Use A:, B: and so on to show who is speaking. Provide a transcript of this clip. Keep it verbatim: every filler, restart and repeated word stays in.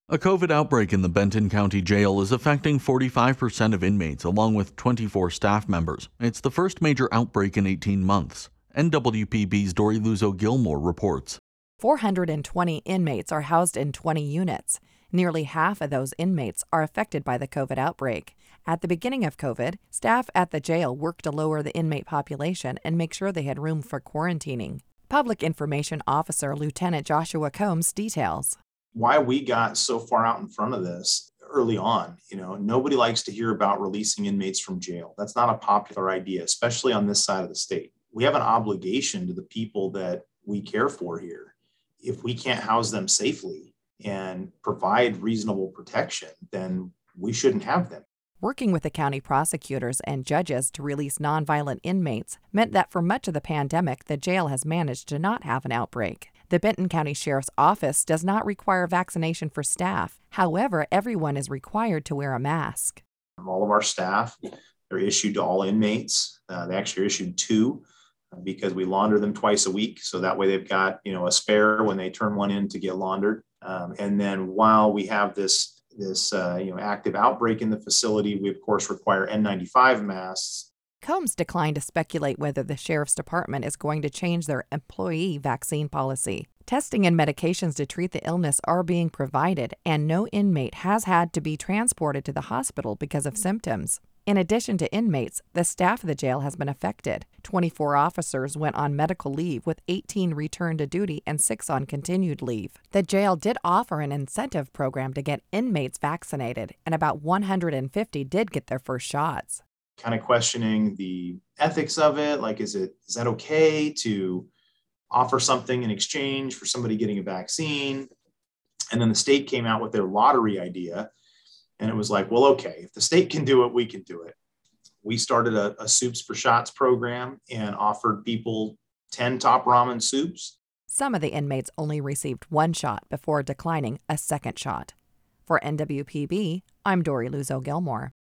A: A COVID outbreak in the Benton County Jail is affecting forty-five percent of inmates, along with twenty-four staff members. It's the first major outbreak in eighteen months. N W P B's Dory Luzo-Gilmore reports.
B: four hundred twenty inmates are housed in twenty units. Nearly half of those inmates are affected by the COVID outbreak. At the beginning of COVID, staff at the jail worked to lower the inmate population and make sure they had room for quarantining. Public Information Officer Lieutenant Joshua Combs details.
C: Why we got so far out in front of this early on. You know, nobody likes to hear about releasing inmates from jail. That's not a popular idea, especially on this side of the state. We have an obligation to the people that we care for here. If we can't house them safely and provide reasonable protection, then we shouldn't have them.
B: Working with the county prosecutors and judges to release nonviolent inmates meant that for much of the pandemic, the jail has managed to not have an outbreak. The Benton County Sheriff's Office does not require vaccination for staff. However, everyone is required to wear a mask.
C: All of our staff are issued to all inmates. Uh, they actually are issued two uh, because we launder them twice a week. So that way they've got, you know, a spare when they turn one in to get laundered. Um, and then while we have this, this uh, you know, active outbreak in the facility, we of course require N ninety-five masks.
B: Combs declined to speculate whether the Sheriff's Department is going to change their employee vaccine policy. Testing and medications to treat the illness are being provided, and no inmate has had to be transported to the hospital because of symptoms. In addition to inmates, the staff of the jail has been affected. twenty-four officers went on medical leave, with eighteen returned to duty and six on continued leave. The jail did offer an incentive program to get inmates vaccinated, and about one hundred fifty did get their first shots.
C: Kind of questioning the ethics of it. Like, is it, is that okay to offer something in exchange for somebody getting a vaccine? And then the state came out with their lottery idea. And it was like, well, okay, if the state can do it, we can do it. We started a, a Soups for Shots program and offered people ten top ramen soups.
B: Some of the inmates only received one shot before declining a second shot. For N W P B, I'm Dory Luzo-Gilmore.